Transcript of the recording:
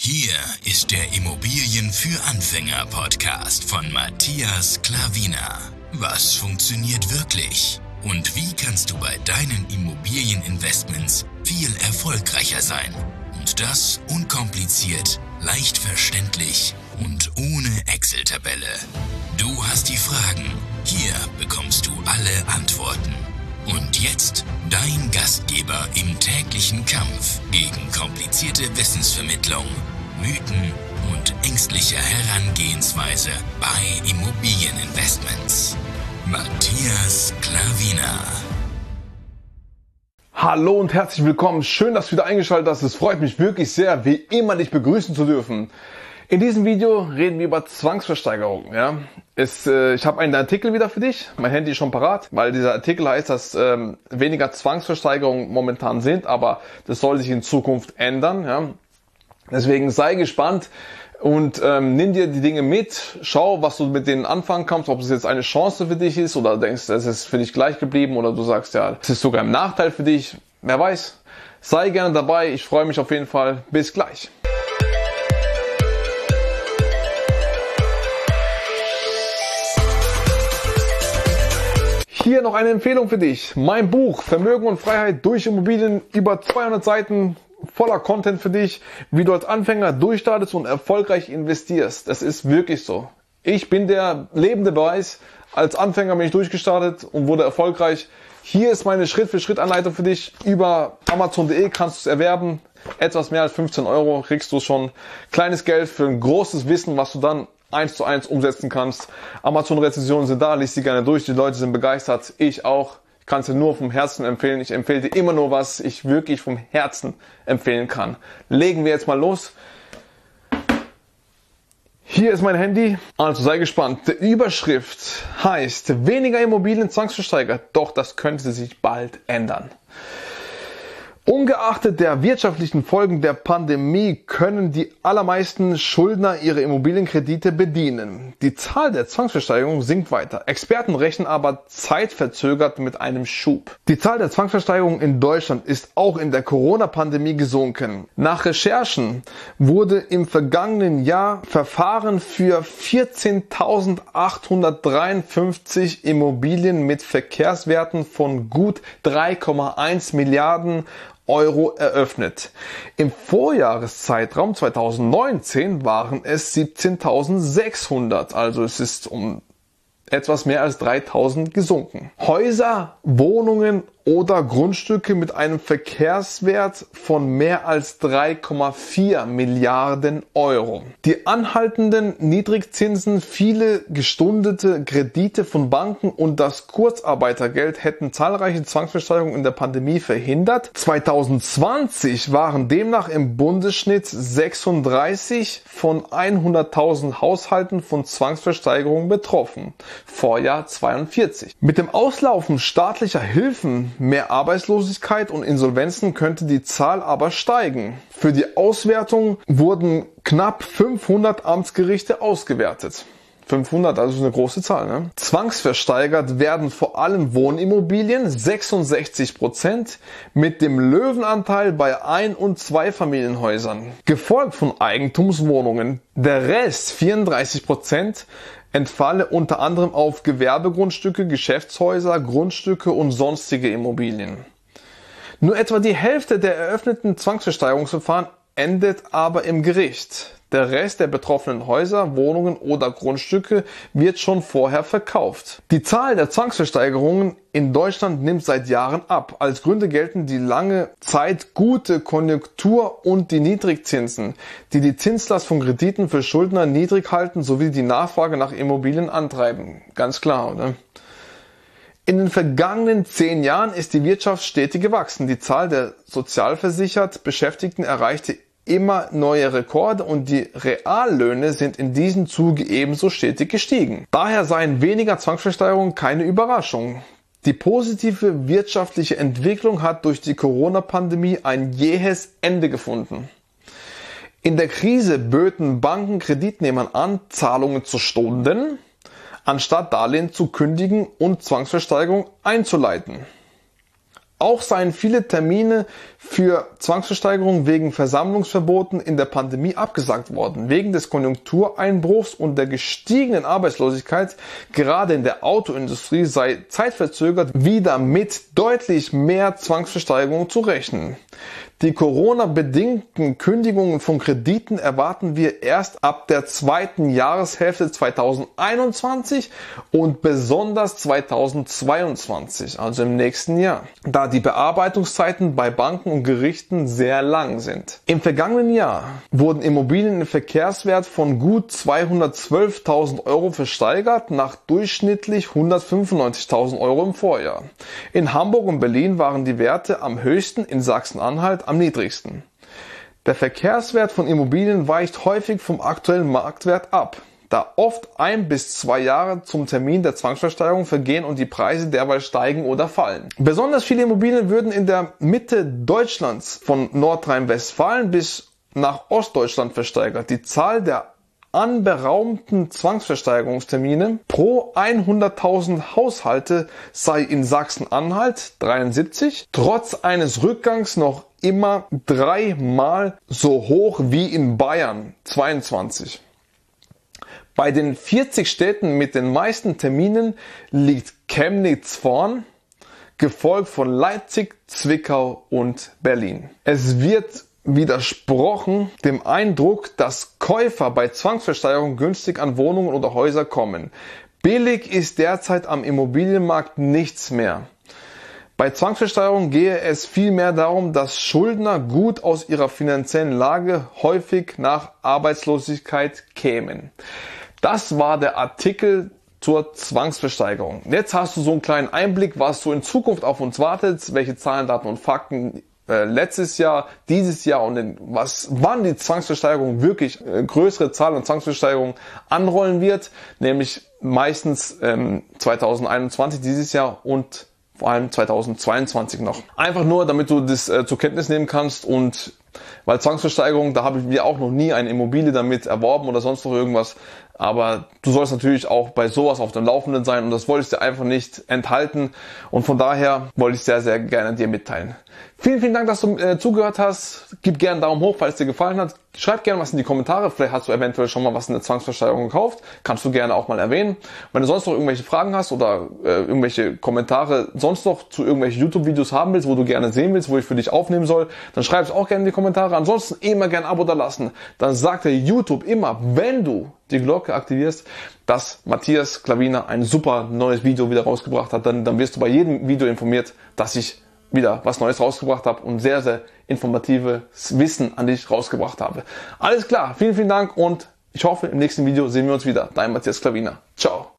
Hier ist der Immobilien für Anfänger Podcast von Matthias Klavina. Was funktioniert wirklich? Und wie kannst du bei deinen Immobilieninvestments viel erfolgreicher sein? Und das unkompliziert, leicht verständlich und ohne Excel-Tabelle. Du hast die Fragen, hier bekommst du alle Antworten. Und jetzt dein Gastgeber im täglichen Kampf gegen komplizierte Wissensvermittlung, Mythen und ängstliche Herangehensweise bei Immobilieninvestments. Matthias Klavina. Hallo und herzlich willkommen. Schön, dass du wieder eingeschaltet hast. Es freut mich wirklich sehr, wie immer dich begrüßen zu dürfen. In diesem Video reden wir über Zwangsversteigerung. Ja? Ich habe einen Artikel wieder für dich. Mein Handy ist schon parat, weil dieser Artikel heißt, dass weniger Zwangsversteigerungen momentan sind, aber das soll sich in Zukunft ändern. Ja? Deswegen sei gespannt und nimm dir die Dinge mit. Schau, was du mit denen anfangen kannst, ob es jetzt eine Chance für dich ist oder denkst, es ist für dich gleich geblieben oder du sagst, ja, es ist sogar ein Nachteil für dich. Wer weiß. Sei gerne dabei. Ich freue mich auf jeden Fall. Bis gleich. Hier noch eine Empfehlung für dich. Mein Buch Vermögen und Freiheit durch Immobilien, über 200 Seiten voller Content für dich, wie du als Anfänger durchstartest und erfolgreich investierst. Das ist wirklich so. Ich bin der lebende Beweis. Als Anfänger bin ich durchgestartet und wurde erfolgreich. Hier ist meine Schritt-für-Schritt-Anleitung für dich. Über Amazon.de kannst du es erwerben. Etwas mehr als 15 € kriegst du schon. Kleines Geld für ein großes Wissen, was du dann 1:1 umsetzen kannst. Amazon-Rezensionen sind da, lies die gerne durch. Die Leute sind begeistert. Ich auch. Ich kann es dir nur vom Herzen empfehlen. Ich empfehle dir immer nur, was ich wirklich vom Herzen empfehlen kann. Legen wir jetzt mal los. Hier ist mein Handy. Also sei gespannt. Die Überschrift heißt: Weniger Immobilien zwangsversteigert. Doch das könnte sich bald ändern. Ungeachtet der wirtschaftlichen Folgen der Pandemie können die allermeisten Schuldner ihre Immobilienkredite bedienen. Die Zahl der Zwangsversteigerungen sinkt weiter. Experten rechnen aber zeitverzögert mit einem Schub. Die Zahl der Zwangsversteigerungen in Deutschland ist auch in der Corona-Pandemie gesunken. Nach Recherchen wurde im vergangenen Jahr Verfahren für 14.853 Immobilien mit Verkehrswerten von gut 3,1 Milliarden € eröffnet. Im Vorjahreszeitraum 2019 waren es 17.600, also es ist um etwas mehr als 3.000 gesunken. Häuser, Wohnungen oder Grundstücke mit einem Verkehrswert von mehr als 3,4 Milliarden €. Die anhaltenden Niedrigzinsen, viele gestundete Kredite von Banken und das Kurzarbeitergeld hätten zahlreiche Zwangsversteigerungen in der Pandemie verhindert. 2020 waren demnach im Bundesschnitt 36 von 100.000 Haushalten von Zwangsversteigerungen betroffen. Vorjahr 42. Mit dem Auslaufen staatlicher Hilfen, mehr Arbeitslosigkeit und Insolvenzen könnte die Zahl aber steigen. Für die Auswertung wurden knapp 500 Amtsgerichte ausgewertet. 500, also eine große Zahl, ne? Zwangsversteigert werden vor allem Wohnimmobilien, 66%, mit dem Löwenanteil bei Ein- und Zweifamilienhäusern. Gefolgt von Eigentumswohnungen. Der Rest, 34%, entfalle unter anderem auf Gewerbegrundstücke, Geschäftshäuser, Grundstücke und sonstige Immobilien. Nur etwa die Hälfte der eröffneten Zwangsversteigerungsverfahren endet aber im Gericht. Der Rest der betroffenen Häuser, Wohnungen oder Grundstücke wird schon vorher verkauft. Die Zahl der Zwangsversteigerungen in Deutschland nimmt seit Jahren ab. Als Gründe gelten die lange Zeit gute Konjunktur und die Niedrigzinsen, die die Zinslast von Krediten für Schuldner niedrig halten, sowie die Nachfrage nach Immobilien antreiben. Ganz klar, oder? In den vergangenen 10 Jahren ist die Wirtschaft stetig gewachsen. Die Zahl der sozialversichert Beschäftigten erreichte immer neue Rekorde und die Reallöhne sind in diesem Zuge ebenso stetig gestiegen. Daher seien weniger Zwangsversteigerungen keine Überraschung. Die positive wirtschaftliche Entwicklung hat durch die Corona-Pandemie ein jähes Ende gefunden. In der Krise böten Banken Kreditnehmern an, Zahlungen zu stunden, anstatt Darlehen zu kündigen und Zwangsversteigerung einzuleiten. Auch seien viele Termine für Zwangsversteigerung wegen Versammlungsverboten in der Pandemie abgesagt worden. Wegen des Konjunktureinbruchs und der gestiegenen Arbeitslosigkeit, gerade in der Autoindustrie, sei zeitverzögert wieder mit deutlich mehr Zwangsversteigerung zu rechnen. Die Corona-bedingten Kündigungen von Krediten erwarten wir erst ab der zweiten Jahreshälfte 2021 und besonders 2022, also im nächsten Jahr, da die Bearbeitungszeiten bei Banken und Gerichten sehr lang sind. Im vergangenen Jahr wurden Immobilien im Verkehrswert von gut 212.000 Euro versteigert, nach durchschnittlich 195.000 Euro im Vorjahr. In Hamburg und Berlin waren die Werte am höchsten, in Sachsen-Anhalt am niedrigsten. Der Verkehrswert von Immobilien weicht häufig vom aktuellen Marktwert ab, da oft 1 bis 2 Jahre zum Termin der Zwangsversteigerung vergehen und die Preise derweil steigen oder fallen. Besonders viele Immobilien würden in der Mitte Deutschlands von Nordrhein-Westfalen bis nach Ostdeutschland versteigert. Die Zahl der anberaumten Zwangsversteigerungstermine pro 100.000 Haushalte sei in Sachsen-Anhalt 73, trotz eines Rückgangs noch immer 3-mal so hoch wie in Bayern 22. Bei den 40 Städten mit den meisten Terminen liegt Chemnitz vorn, gefolgt von Leipzig, Zwickau und Berlin. Es wird widersprochen dem Eindruck, dass Käufer bei Zwangsversteigerung günstig an Wohnungen oder Häuser kommen. Billig ist derzeit am Immobilienmarkt nichts mehr. Bei Zwangsversteigerung gehe es vielmehr darum, dass Schuldner gut aus ihrer finanziellen Lage häufig nach Arbeitslosigkeit kämen. Das war der Artikel zur Zwangsversteigerung. Jetzt hast du so einen kleinen Einblick, was so in Zukunft auf uns wartet, welche Zahlen, Daten und Fakten letztes Jahr, dieses Jahr und wann die Zwangsversteigerung wirklich größere Zahlen und Zwangsversteigerung anrollen wird, nämlich meistens 2021 dieses Jahr und vor allem 2022 noch. Einfach nur, damit du das zur Kenntnis nehmen kannst, und weil Zwangsversteigerung, da habe ich mir auch noch nie eine Immobilie damit erworben oder sonst noch irgendwas, aber du sollst natürlich auch bei sowas auf dem Laufenden sein und das wollte ich dir einfach nicht enthalten und von daher wollte ich sehr, sehr gerne dir mitteilen. Vielen, vielen Dank, dass du zugehört hast. Gib gerne einen Daumen hoch, falls es dir gefallen hat. Schreib gerne was in die Kommentare. Vielleicht hast du eventuell schon mal was in der Zwangsversteigerung gekauft. Kannst du gerne auch mal erwähnen. Wenn du sonst noch irgendwelche Fragen hast oder irgendwelche Kommentare sonst noch zu irgendwelchen YouTube-Videos haben willst, wo du gerne sehen willst, wo ich für dich aufnehmen soll, dann schreib es auch gerne in die Kommentare. Ansonsten immer gerne ein Abo da lassen. Dann sagt der YouTube immer, wenn du die Glocke aktivierst, dass Matthias Klavina ein super neues Video wieder rausgebracht hat. Dann wirst du bei jedem Video informiert, dass ich wieder was Neues rausgebracht habe und sehr, sehr informatives Wissen an dich rausgebracht habe. Alles klar, vielen, vielen Dank und ich hoffe, im nächsten Video sehen wir uns wieder. Dein Matthias Klavina. Ciao.